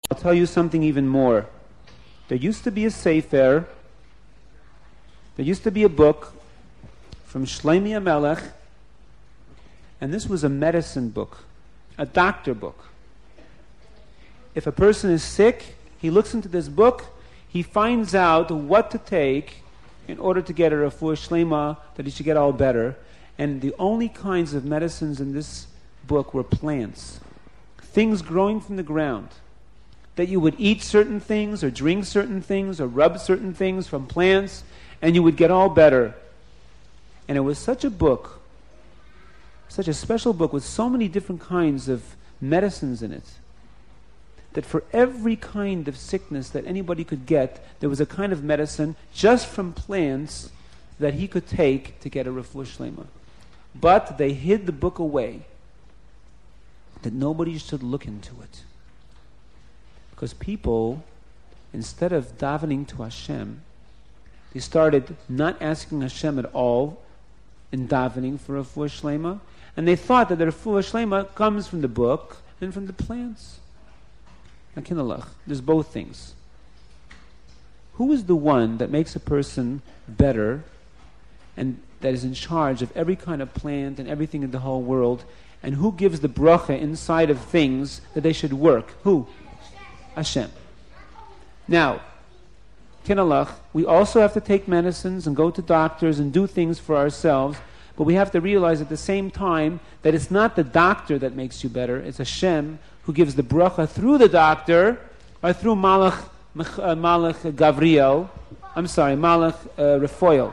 I'll tell you something even more. There used to be a sefer, there used to be a book from Shlomi HaMelech, and this was a medicine book, a doctor book. If a person is sick, he looks into this book, he finds out what to take in order to get a refuah shlema, that he should get all better. And the only kinds of medicines in this book were plants, things growing from the ground. That you would eat certain things, or drink certain things, or rub certain things from plants, and you would get all better. And it was such a book, such a special book with so many different kinds of medicines in it, that for every kind of sickness that anybody could get, there was a kind of medicine just from plants that he could take to get a refuah shlema. But they hid the book away, that nobody should look into it. Because people, instead of davening to Hashem, they started not asking Hashem at all in davening for refuah shlema, and they thought that the refuah shlema comes from the book and from the plants. Akinalach, there's both things. Who is the one that makes a person better and that is in charge of every kind of plant and everything in the whole world, and who gives the bracha inside of things that they should work? Who? Hashem. Now, Kinalach, we also have to take medicines and go to doctors and do things for ourselves, but we have to realize at the same time that it's not the doctor that makes you better, it's Hashem who gives the bracha through the doctor, or through Malach Gavriel, Malach Raphael.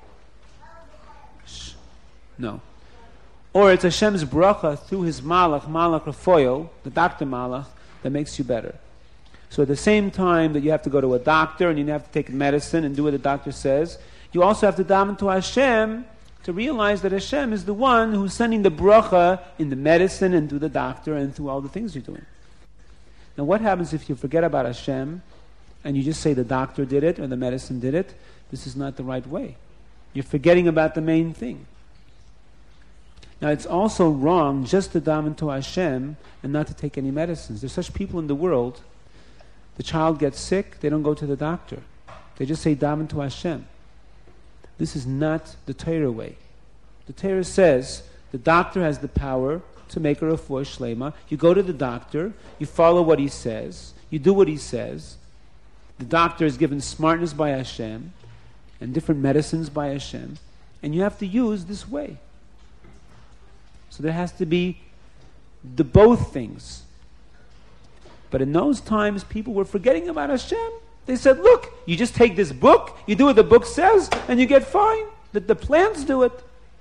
No. Or it's Hashem's bracha through his Malach Raphael, the doctor Malach, that makes you better. So at the same time that you have to go to a doctor and you have to take medicine and do what the doctor says, you also have to daven to Hashem to realize that Hashem is the one who's sending the bracha in the medicine and through the doctor and through all the things you're doing. Now what happens if you forget about Hashem and you just say the doctor did it or the medicine did it? This is not the right way. You're forgetting about the main thing. Now it's also wrong just to daven to Hashem and not to take any medicines. There's such people in the world, the child gets sick, they don't go to the doctor. They just say daven to Hashem. This is not the Torah way. The Torah says the doctor has the power to make a refuah shlema. You go to the doctor, you follow what he says, you do what he says. The doctor is given smartness by Hashem and different medicines by Hashem, and you have to use this way. So there has to be the both things. But in those times, people were forgetting about Hashem. They said, look, you just take this book, you do what the book says, and you get fine. The plants do it.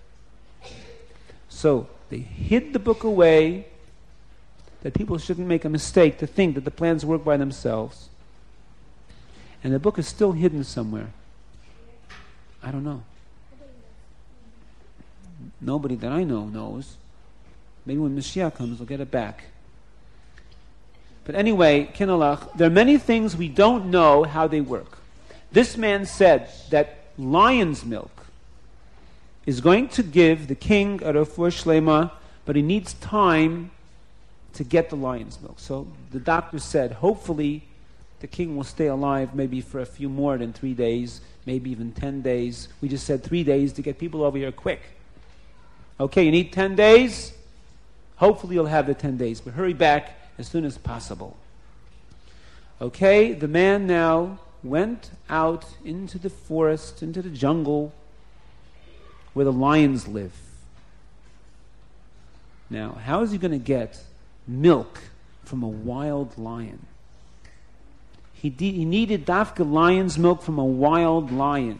So they hid the book away, that people shouldn't make a mistake to think that the plants work by themselves. And the book is still hidden somewhere. I don't know. Nobody that I know knows. Maybe when Mashiach comes, we'll get it back. But anyway, Kinalach, there are many things we don't know how they work. This man said that lion's milk is going to give the king a refuah shlema, but he needs time to get the lion's milk. So the doctor said, hopefully the king will stay alive maybe for a few more than 3 days, maybe even 10 days. We just said 3 days to get people over here quick. Okay, you need 10 days? Hopefully you'll have the 10 days, but hurry back as soon as possible. Okay, the man now went out into the forest, into the jungle, where the lions live. Now, how is he going to get milk from a wild lion? He needed dafka lion's milk from a wild lion.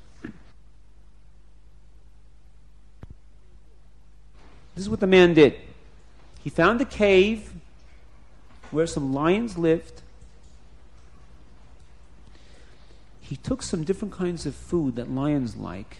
This is what the man did. He found a cave where some lions lived. He took some different kinds of food that lions like.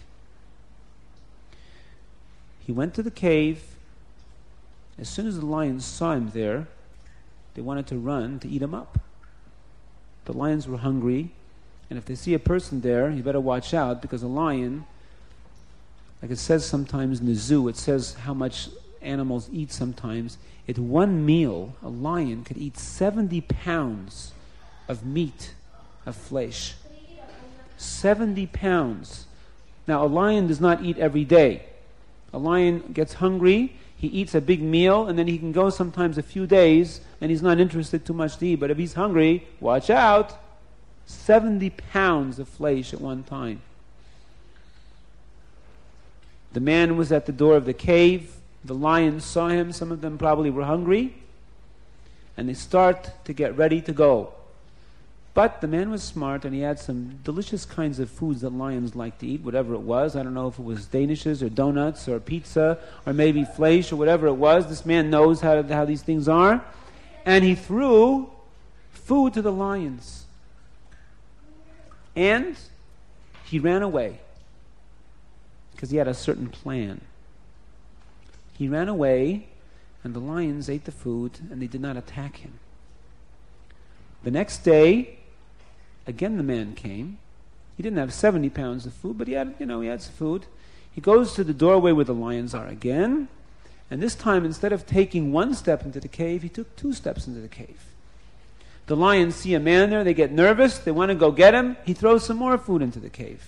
He went to the cave. As soon as the lions saw him there, they wanted to run to eat him up. The lions were hungry, and if they see a person there, you better watch out, because a lion, like it says sometimes in the zoo, it says how much animals eat sometimes. At one meal, a lion could eat 70 pounds of meat, of flesh. 70 pounds. Now, a lion does not eat every day. A lion gets hungry, he eats a big meal, and then he can go sometimes a few days, and he's not interested too much to eat. But if he's hungry, watch out. 70 pounds of flesh at one time. The man was at the door of the cave. The lions saw him. Some of them probably were hungry. And they start to get ready to go. But the man was smart, and he had some delicious kinds of foods that lions like to eat, whatever it was. I don't know if it was danishes or donuts or pizza or maybe flesh or whatever it was. This man knows how these things are. And he threw food to the lions. And he ran away because he had a certain plan. He ran away, and the lions ate the food, and they did not attack him. The next day, again the man came. He didn't have 70 pounds of food, but he had some food. He goes to the doorway where the lions are again, and this time, instead of taking one step into the cave, he took 2 steps into the cave. The lions see a man there, they get nervous, they want to go get him. He throws some more food into the cave.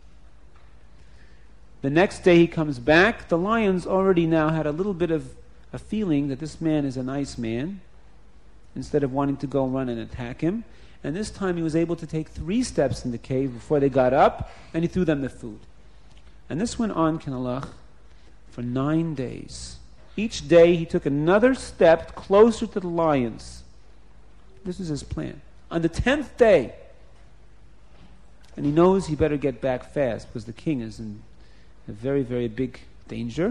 The next day he comes back. The lions already now had a little bit of a feeling that this man is a nice man, instead of wanting to go run and attack him. And this time he was able to take 3 steps in the cave before they got up, and he threw them the food. And this went on, Kinalach, for 9 days. Each day he took another step closer to the lions. This is his plan. On the 10th day, and he knows he better get back fast because the king is in a very, very big danger.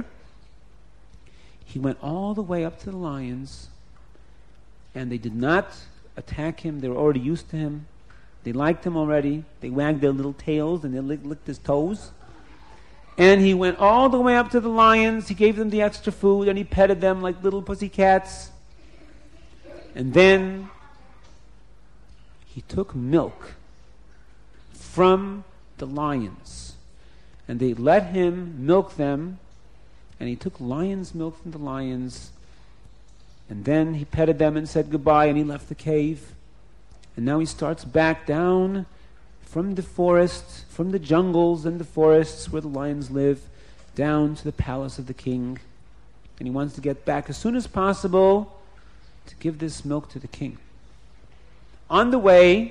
He went all the way up to the lions, and they did not attack him. They were already used to him. They liked him already. They wagged their little tails and they licked his toes. And he went all the way up to the lions. He gave them the extra food, and he petted them like little pussycats. And then he took milk from the lions, and they let him milk them, and he took lion's milk from the lions, and then he petted them and said goodbye, and he left the cave. And now he starts back down from the forest, from the jungles and the forests where the lions live, down to the palace of the king. And he wants to get back as soon as possible to give this milk to the king. On the way,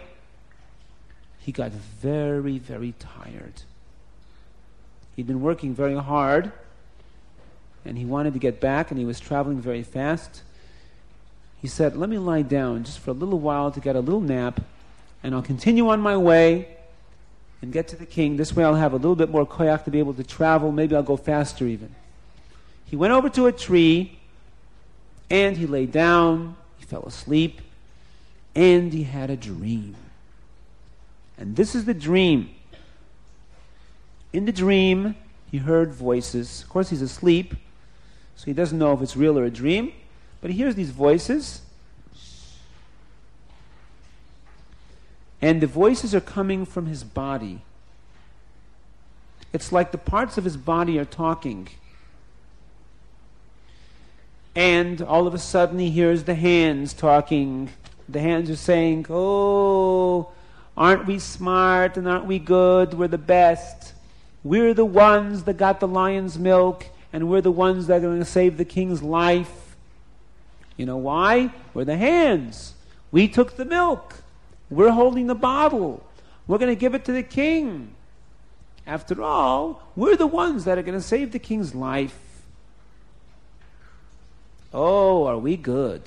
he got very, very tired. He'd been working very hard, and he wanted to get back, and he was traveling very fast. He said, let me lie down just for a little while to get a little nap, and I'll continue on my way and get to the king. This way I'll have a little bit more koyach to be able to travel. Maybe I'll go faster even. He went over to a tree, and he lay down. He fell asleep, and he had a dream. And this is the dream. In the dream, he heard voices. Of course, he's asleep, so he doesn't know if it's real or a dream. But he hears these voices. And the voices are coming from his body. It's like the parts of his body are talking. And all of a sudden he hears the hands talking. The hands are saying, oh, aren't we smart and aren't we good? We're the best. We're the ones that got the lion's milk, and we're the ones that are going to save the king's life. You know why? We're the hands. We took the milk. We're holding the bottle. We're going to give it to the king. After all, we're the ones that are going to save the king's life. Oh, are we good?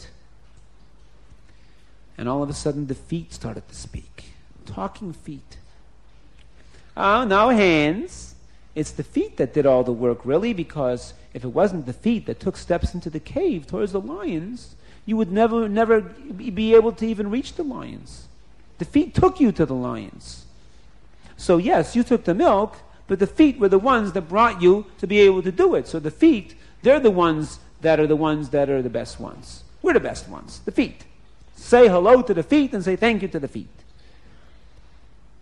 And all of a sudden the feet started to speak. Talking feet. Oh, no hands. It's the feet that did all the work, really, because if it wasn't the feet that took steps into the cave towards the lions, you would never be able to even reach the lions. The feet took you to the lions. So yes, you took the milk, but the feet were the ones that brought you to be able to do it. So the feet, they're the ones that are the best ones. We're the best ones, the feet. Say hello to the feet and say thank you to the feet.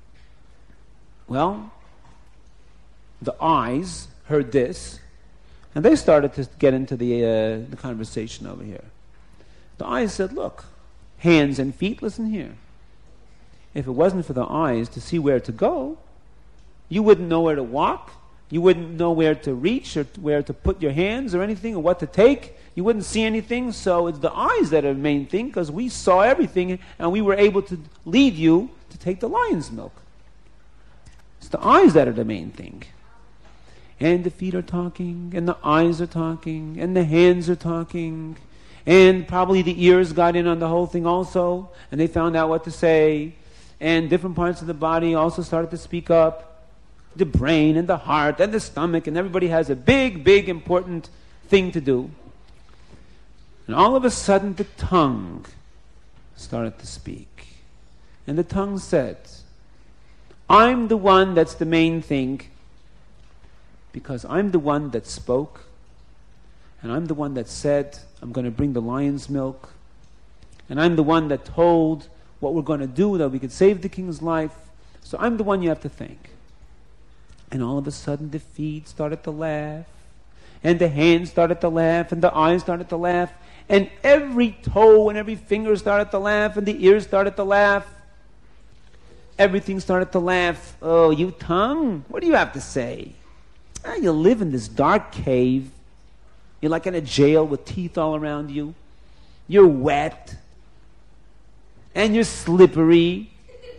Well, the eyes heard this, And they started to get into the conversation over here. The eyes said, look, hands and feet, listen here. If it wasn't for the eyes to see where to go, you wouldn't know where to walk. You wouldn't know where to reach or where to put your hands or anything or what to take. You wouldn't see anything. So it's the eyes that are the main thing, because we saw everything and we were able to lead you to take the lion's milk. It's the eyes that are the main thing. And the feet are talking, and the eyes are talking, and the hands are talking, and probably the ears got in on the whole thing also, and they found out what to say, and different parts of the body also started to speak up. The brain and the heart and the stomach, and everybody has a big, big important thing to do. And all of a sudden the tongue started to speak. And the tongue said, I'm the one that's the main thing, because I'm the one that spoke, and I'm the one that said, I'm going to bring the lion's milk, and I'm the one that told what we're going to do that we could save the king's life, so I'm the one you have to thank. And all of a sudden the feet started to laugh, and the hands started to laugh, and the eyes started to laugh, and every toe and every finger started to laugh, and the ears started to laugh. Everything started to laugh. Oh, you tongue, what do you have to say? You live in this dark cave. You're like in a jail with teeth all around you. You're wet. And you're slippery.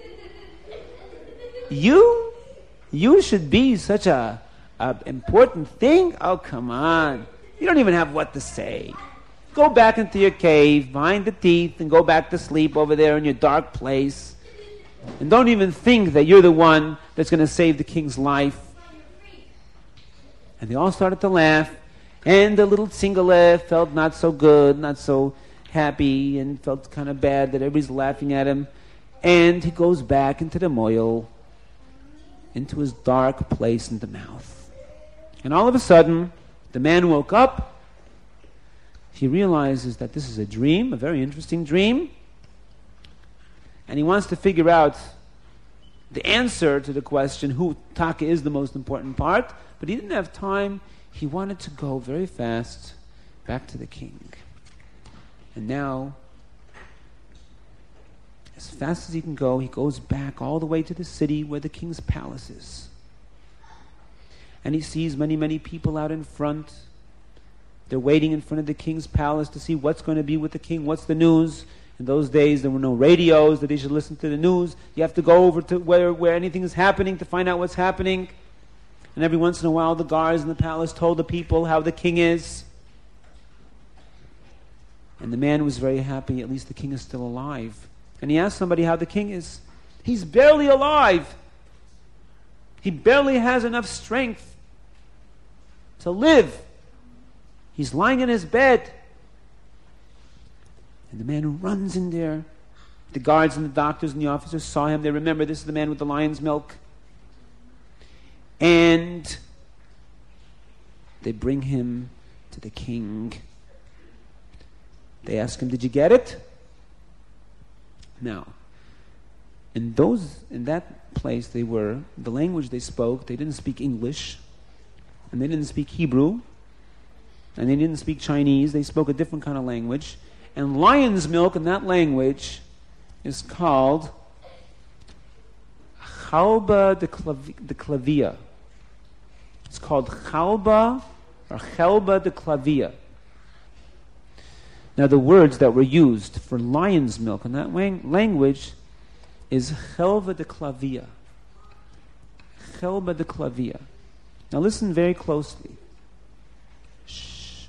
You should be such a important thing? Oh, come on. You don't even have what to say. Go back into your cave, behind the teeth, and go back to sleep over there in your dark place. And don't even think that you're the one that's going to save the king's life. And they all started to laugh. And the little Tsingale felt not so good, not so happy, and felt kind of bad that everybody's laughing at him. And he goes back into the moil, into his dark place in the mouth. And all of a sudden, the man woke up. He realizes that this is a dream, a very interesting dream. And he wants to figure out the answer to the question, who Taka is the most important part. But he didn't have time. He wanted to go very fast back to the king. And now, as fast as he can go, he goes back all the way to the city where the king's palace is. And he sees many, many people out in front. They're waiting in front of the king's palace to see what's going to be with the king, what's the news. In those days, there were no radios that they should listen to the news. You have to go over to where anything is happening to find out what's happening. And every once in a while, the guards in the palace told the people how the king is. And the man was very happy, at least the king is still alive. And he asked somebody how the king is. He's barely alive. He barely has enough strength to live. He's lying in his bed. And the man runs in there. The guards and the doctors and the officers saw him. They remember this is the man with the lion's milk. And they bring him to the king. They ask him, did you get it? Now, in that place the language they spoke, they didn't speak English, and they didn't speak Hebrew, and they didn't speak Chinese. They spoke a different kind of language. And lion's milk in that language is called Chalba de Clavia. It's called Chalba or Chelba de Clavia. Now the words that were used for lion's milk in that language is Chelva de Clavia. Chelba de Clavia. Now listen very closely. Shh.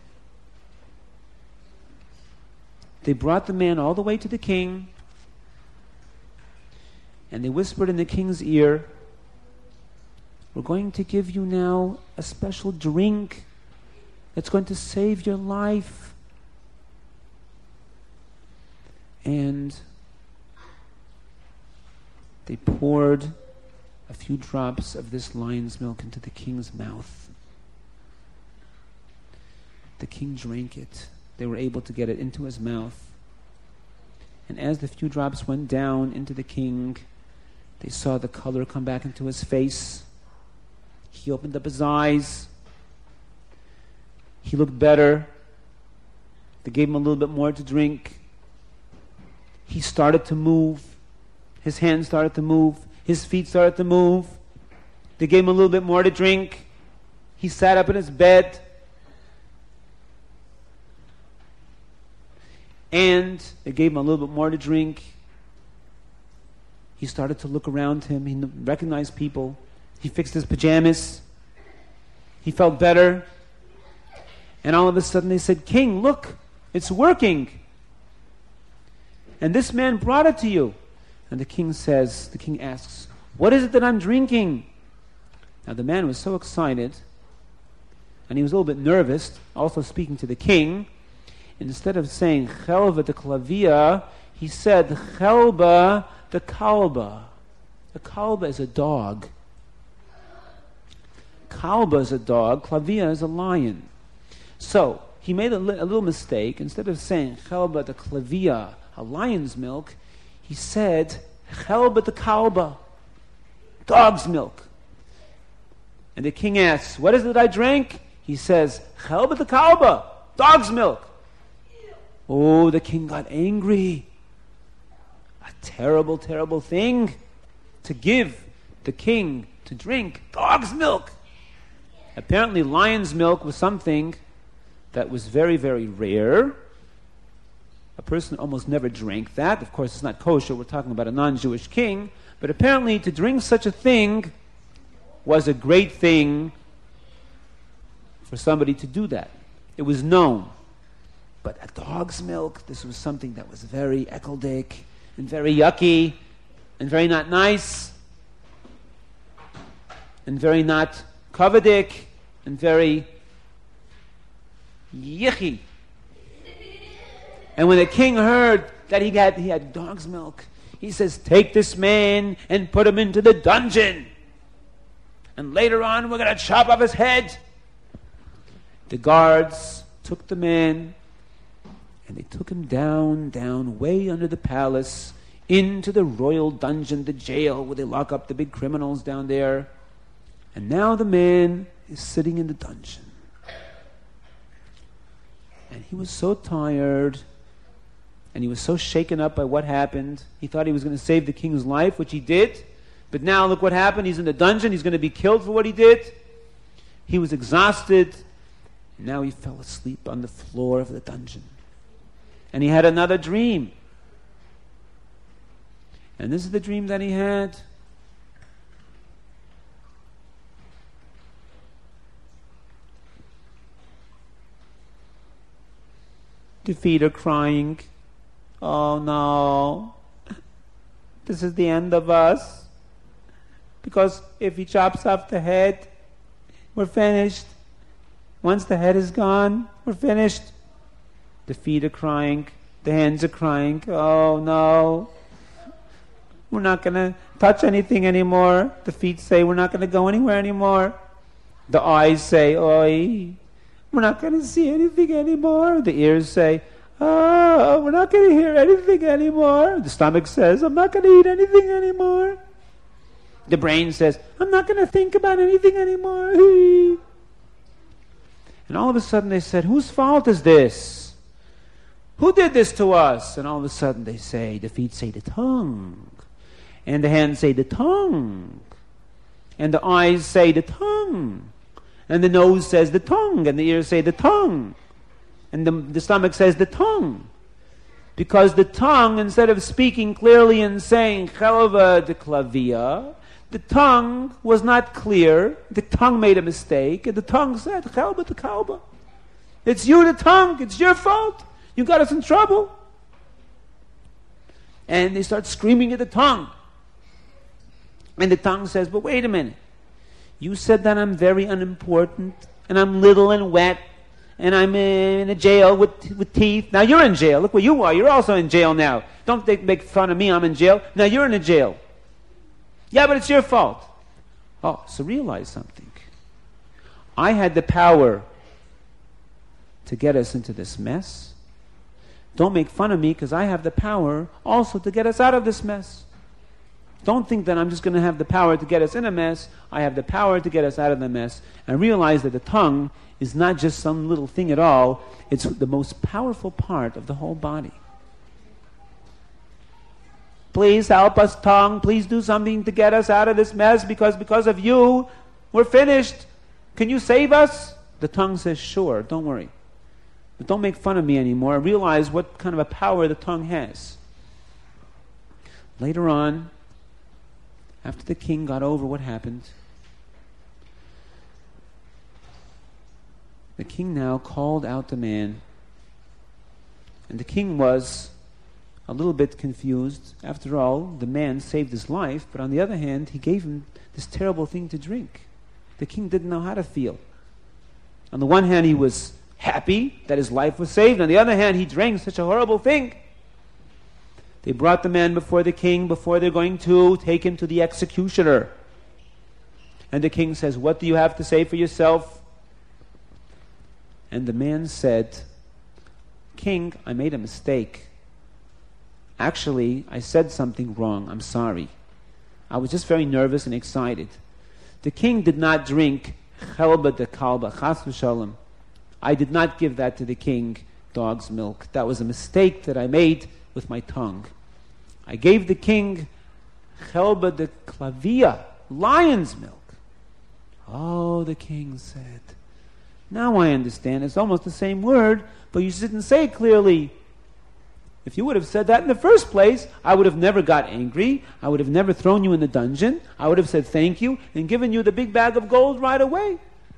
They brought the man all the way to the king, and they whispered in the king's ear, we're going to give you now a special drink that's going to save your life. And they poured a few drops of this lion's milk into the king's mouth. The king drank it. They were able to get it into his mouth. And as the few drops went down into the king, they saw the color come back into his face. He opened up his eyes. He looked better. They gave him a little bit more to drink. He started to move. His hands started to move. His feet started to move. They gave him a little bit more to drink. He sat up in his bed. And they gave him a little bit more to drink. He started to look around him. He recognized people. He fixed his pajamas. He felt better. And all of a sudden they said, "King, look, it's working. And this man brought it to you." And the king asks, "What is it that I'm drinking?" Now the man was so excited, and he was a little bit nervous, also speaking to the king. Instead of saying Chelva de Klavia, he said Chelba de Kalba. A kalba is a dog. Kalba is a dog, Klavia is a lion. So, he made a little mistake. Instead of saying Chelba de Klavia, a lion's milk, he said Chelba de Kalba, dog's milk. And the king asks, "What is it I drank?" He says, Chelba de Kalba, dog's milk. Oh, the king got angry. A terrible, terrible thing to give the king to drink dog's milk. Apparently lion's milk was something that was very, very rare. A person almost never drank that. Of course, it's not kosher. We're talking about a non-Jewish king. But apparently to drink such a thing was a great thing for somebody to do that. It was known. But a dog's milk, this was something that was very ekeldik and very yucky and very not nice and very not kovedik and very yicky. And when the king heard that he had dog's milk, he says, "Take this man and put him into the dungeon. And later on, we're going to chop off his head." The guards took the man and they took him down, way under the palace, into the royal dungeon, the jail, where they lock up the big criminals down there. And now the man is sitting in the dungeon. And he was so tired, and he was so shaken up by what happened. He thought he was going to save the king's life, which he did. But now look what happened. He's in the dungeon. He's going to be killed for what he did. He was exhausted. And now he fell asleep on the floor of the dungeon. And he had another dream. And this is the dream that he had. The feet are crying. "Oh no, this is the end of us. Because if he chops off the head, we're finished. Once the head is gone, we're finished." The feet are crying. The hands are crying. "Oh no, we're not going to touch anything anymore." The feet say, "We're not going to go anywhere anymore." The eyes say, "Oi, we're not going to see anything anymore." The ears say, "Oh, we're not going to hear anything anymore." The stomach says, "I'm not going to eat anything anymore." The brain says, "I'm not going to think about anything anymore." And all of a sudden they said, "Whose fault is this? Who did this to us?" And all of a sudden they say, the feet say, "The tongue." And the hands say, "The tongue." And the eyes say, "The tongue." And the nose says, "The tongue." And the ears say, "The tongue." And the stomach says, "The tongue." Because the tongue, instead of speaking clearly and saying, Chelva de Klavia, the tongue was not clear. The tongue made a mistake. And the tongue said, Chelba de Kalba. It's you, the tongue. It's your fault. You got us in trouble. And they start screaming at the tongue. And the tongue says, "But wait a minute. You said that I'm very unimportant, and I'm little and wet, and I'm in a jail with teeth. Now you're in jail. Look where you are. You're also in jail now. Don't make fun of me. I'm in jail. Now you're in a jail. Yeah, but it's your fault." Oh, so realize something. I had the power to get us into this mess. Don't make fun of me, because I have the power also to get us out of this mess. Don't think that I'm just going to have the power to get us in a mess. I have the power to get us out of the mess. And realize that the tongue is not just some little thing at all. It's the most powerful part of the whole body. Please help us, tongue. Please do something to get us out of this mess, because of you, we're finished. Can you save us? The tongue says, sure, don't worry. But don't make fun of me anymore. Realize what kind of a power the tongue has. Later on, after the king got over what happened, the king now called out the man. And the king was a little bit confused. After all, the man saved his life, but on the other hand, he gave him this terrible thing to drink. The king didn't know how to feel. On the one hand, he was happy that his life was saved. On the other hand, he drank such a horrible thing. They brought the man before the king before they're going to take him to the executioner. And the king says, what do you have to say for yourself? And the man said, King, I made a mistake. Actually, I said something wrong. I'm sorry. I was just very nervous and excited. The king did not drink chelba de kalba, chas v'shalom. I did not give that to the king, dog's milk. That was a mistake that I made with my tongue. I gave the king chelba de klavia, lion's milk. Oh, the king said, now I understand. It's almost the same word, but you didn't say it clearly. If you would have said that in the first place, I would have never got angry. I would have never thrown you in the dungeon. I would have said thank you and given you the big bag of gold right away.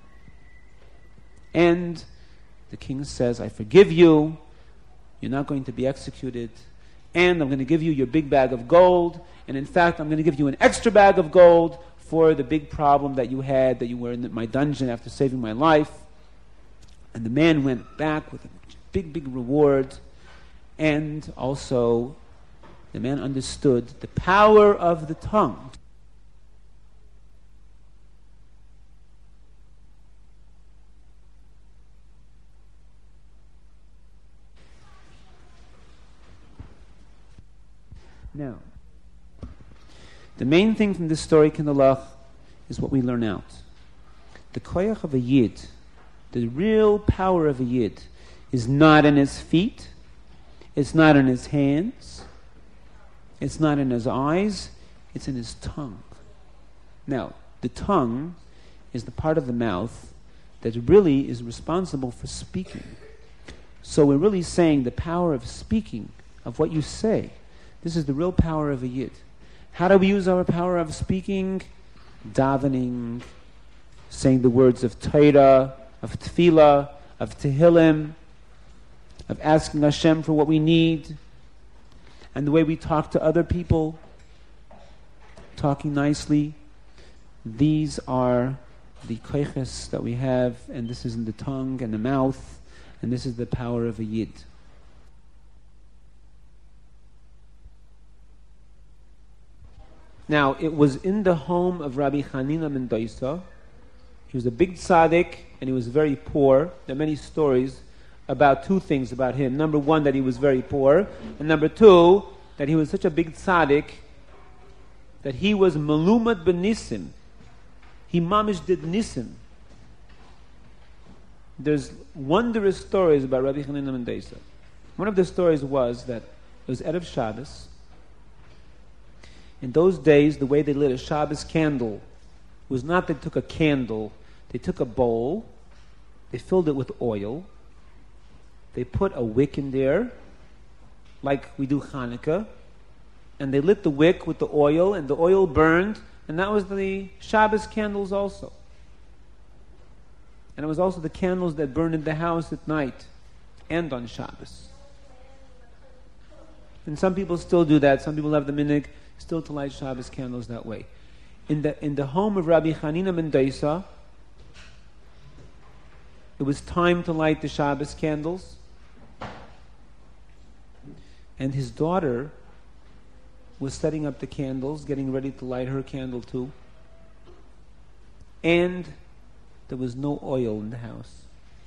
And the king says, I forgive you. You're not going to be executed. And I'm going to give you your big bag of gold. And in fact, I'm going to give you an extra bag of gold for the big problem that you had, that you were in my dungeon after saving my life. And the man went back with a big, big reward. And also, the man understood the power of the tongue. Now, the main thing from this story, Kinderlach, is what we learn out. The koyach of a yid, the real power of a yid, is not in his feet, it's not in his hands, it's not in his eyes, it's in his tongue. Now, the tongue is the part of the mouth that really is responsible for speaking. So we're really saying the power of speaking, of what you say. This is the real power of a yid. How do we use our power of speaking? Davening, saying the words of Torah, of Tefillah, of Tehillim, of asking Hashem for what we need, and the way we talk to other people, talking nicely. These are the koiches that we have, and this is in the tongue and the mouth, and this is the power of a yid. Now, it was in the home of Rabbi Hanina ben Dosa. He was a big tzaddik, and he was very poor. There are many stories about two things about him. Number one, that he was very poor. And number two, that he was such a big tzaddik that he was malumad ben nisim. He mamish did nisim. There's wondrous stories about Rabbi Hanina ben Dosa. One of the stories was that it was Erev Shabbos. In those days, the way they lit a Shabbos candle was not they took a candle, they took a bowl, they filled it with oil, they put a wick in there, like we do Hanukkah, and they lit the wick with the oil, and the oil burned, and that was the Shabbos candles also. And it was also the candles that burned in the house at night and on Shabbos. And some people still do that. Some people have the minhag still to light Shabbos candles that way. In the home of Rabbi Hanina ben Dosa, it was time to light the Shabbos candles, and his daughter was setting up the candles, getting ready to light her candle too, and there was no oil in the house.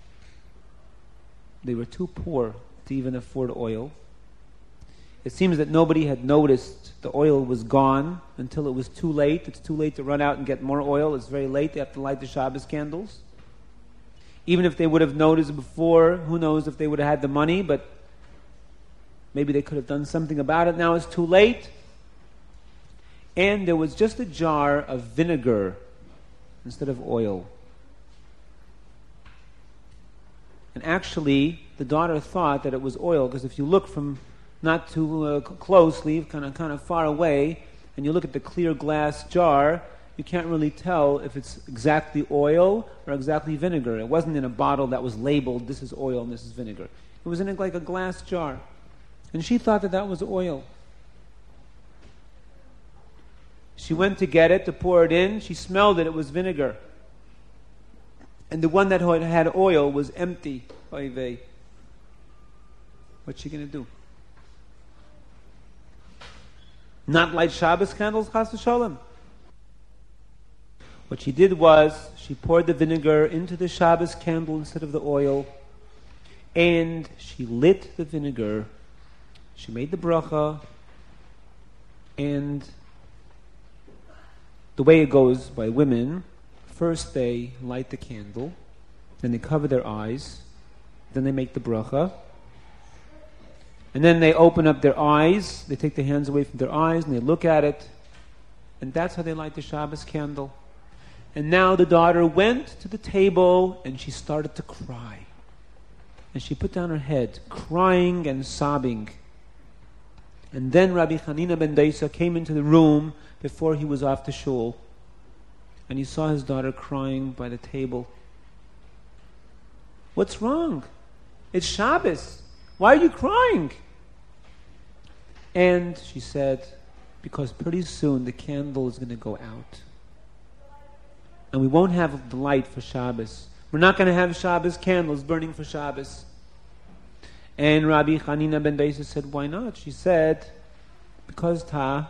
They were too poor to even afford oil. It seems that nobody had noticed the oil was gone until it was too late. It's too late to run out and get more oil. It's very late. They have to light the Shabbos candles. Even if they would have noticed before, who knows if they would have had the money, but maybe they could have done something about it. Now it's too late. And there was just a jar of vinegar instead of oil. And actually, the daughter thought that it was oil, because if you look from not too closely, kind of far away, and you look at the clear glass jar, you can't really tell if it's exactly oil or exactly vinegar. It wasn't in a bottle that was labeled, this is oil and this is vinegar. It was in like a glass jar. And she thought that that was oil. She went to get it, to pour it in. She smelled it, it was vinegar. And the one that had oil was empty. Oy vey. What's she going to do? Not light Shabbos candles, chas v'sholem. What she did was, she poured the vinegar into the Shabbos candle instead of the oil, and she lit the vinegar. She made the bracha, and the way it goes by women, first they light the candle, then they cover their eyes, then they make the bracha, and then they open up their eyes, they take their hands away from their eyes, and they look at it, and that's how they light the Shabbos candle. And now the daughter went to the table, and she started to cry. And she put down her head, crying and sobbing. And then Rabbi Hanina ben Dosa came into the room before he was off to shul, and he saw his daughter crying by the table. What's wrong? It's Shabbos. Why are you crying? And she said, because pretty soon the candle is going to go out. And we won't have the light for Shabbos. We're not going to have Shabbos candles burning for Shabbos. And Rabbi Hanina ben Dosa said, why not? She said, because I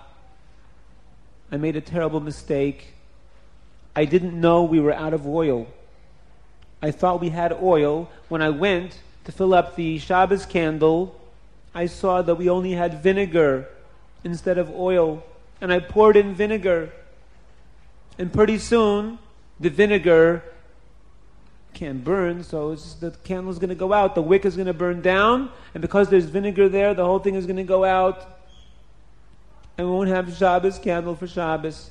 made a terrible mistake. I didn't know we were out of oil. I thought we had oil. When I went to fill up the Shabbos candle, I saw that we only had vinegar instead of oil. And I poured in vinegar. And pretty soon, the vinegar can't burn, so the candle's going to go out. The wick is going to burn down, and because there's vinegar there, the whole thing is going to go out, and we won't have Shabbos candle for Shabbos.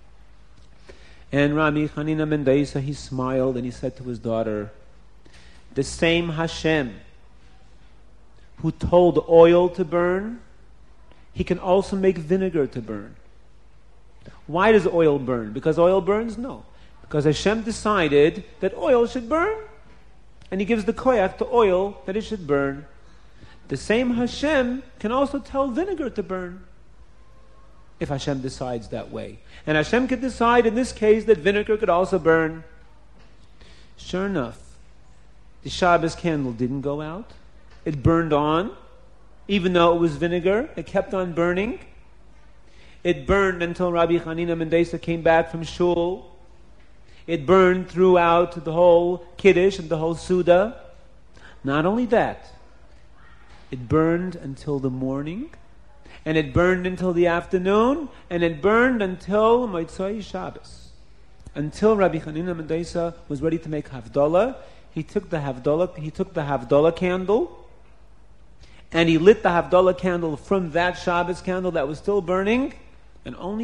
And Rabbi Hanina ben Dosa, he smiled and he said to his daughter, the same Hashem who told oil to burn, he can also make vinegar to burn. Why does oil burn? Because oil burns? No. Because Hashem decided that oil should burn. And He gives the koyach to oil that it should burn. The same Hashem can also tell vinegar to burn, if Hashem decides that way. And Hashem could decide in this case that vinegar could also burn. Sure enough, the Shabbos candle didn't go out. It burned on. Even though it was vinegar, it kept on burning. It burned until Rabbi Hanina ben Dosa came back from shul. It burned throughout the whole Kiddush and the whole Suda. Not only that, it burned until the morning, and it burned until the afternoon, and it burned until Motzei Shabbos. Until Rabbi Hanina ben Dosa was ready to make Havdalah, he took the Havdalah candle, and he lit the Havdalah candle from that Shabbos candle that was still burning, and only